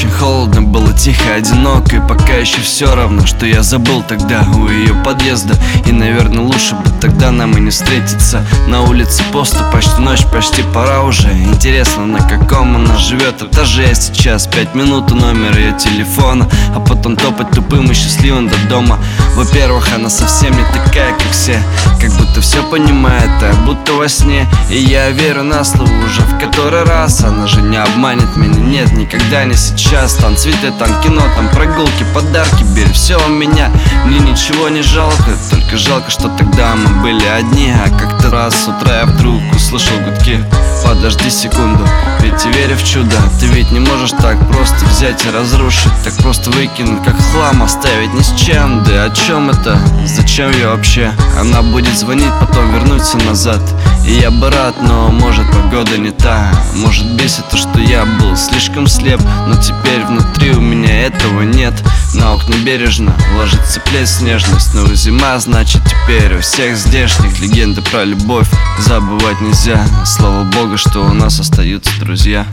очень холодно, было тихо, одиноко. И пока еще все равно, что я забыл тогда у ее подъезда. И, наверное, лучше бы тогда нам и не встретиться. На улице пусто, почти ночь, почти пора уже. Интересно, на каком она живет этаже сейчас. 5 минут у номера ее телефона, а потом топать тупым и счастливым до дома. Во-первых, она совсем не такая, как все, как будто все понимает, а будто во сне. И я верю на слово уже в который раз. Она же не обманет меня, нет, никогда не сейчас. Там цветы, там кино, там прогулки, подарки. Бери все у меня, мне ничего не жалко. Только жалко, что тогда мы были одни. А как-то раз с утра я вдруг услышал гудки. Подожди секунду, ведь я верю в чудо. Ты ведь не можешь так просто взять и разрушить, так просто выкинуть, как хлам, оставить ни с чем. Да о чем это? Зачем я вообще? Она будет звонить, потом вернуться назад. И я бы рад, но может погода не та. Может бесит то, что я был слишком слеп. Но теперь внутри у меня этого нет. На окна бережно ложится плеск снежный. Снова зима, значит теперь у всех здешних легенды про любовь забывать нельзя. Слава богу, что у нас остаются друзья.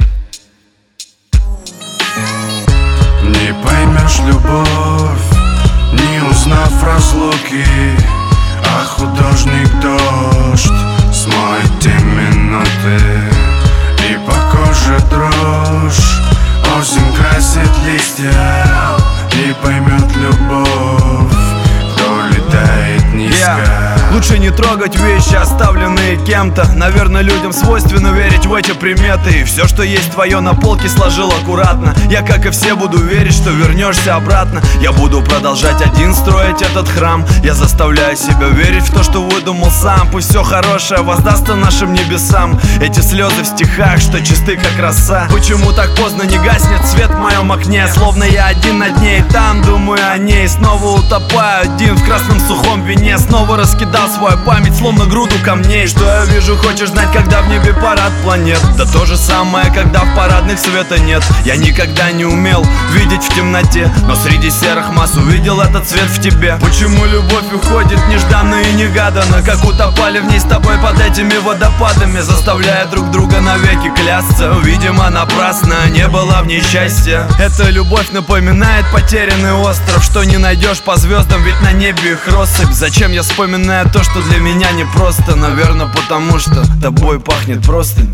Не поймешь любовь, не узнав разлуки. А художник дождь смоет те минуты. И по коже дрожь, осень красит листья. Не поймет любовь, кто летает низко. Лучше не трогать вещи, оставленные кем-то. Наверное, людям свойственно верить в эти приметы. И все, что есть твое, на полке сложил аккуратно. Я, как и все, буду верить, что вернешься обратно. Я буду продолжать один строить этот храм. Я заставляю себя верить в то, что выдумал сам. Пусть все хорошее воздастся нашим небесам. Эти слезы в стихах, что чисты, как роса. Почему так поздно не гаснет свет в моем окне? Словно я один над ней, там думаю о ней. Снова утопаю один в красном сухом вине. Снова раскидал свою память, словно груду камней. Что я вижу, хочешь знать, когда в небе парад планет? Да то же самое, когда в парадных света нет. Я никогда не умел видеть в темноте, но среди серых масс увидел этот цвет в тебе. Почему любовь уходит нежданно и негаданно, как утопали в ней с тобой под этими водопадами, заставляя друг друга навеки клясться? Видимо, напрасно, не было в ней счастья. Эта любовь напоминает потерянный остров, что не найдешь по звездам, ведь на небе их россыпь. Зачем я вспоминаю то, что для меня непросто? Наверное, потому что тобой пахнет простынь.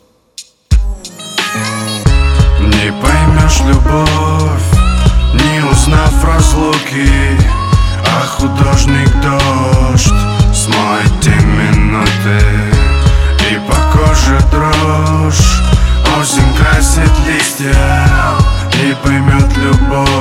Не поймешь любовь, не узнав разлуки. А художник дождь смоет те минуты. И по коже дрожь, осень красит листья. Не поймет любовь,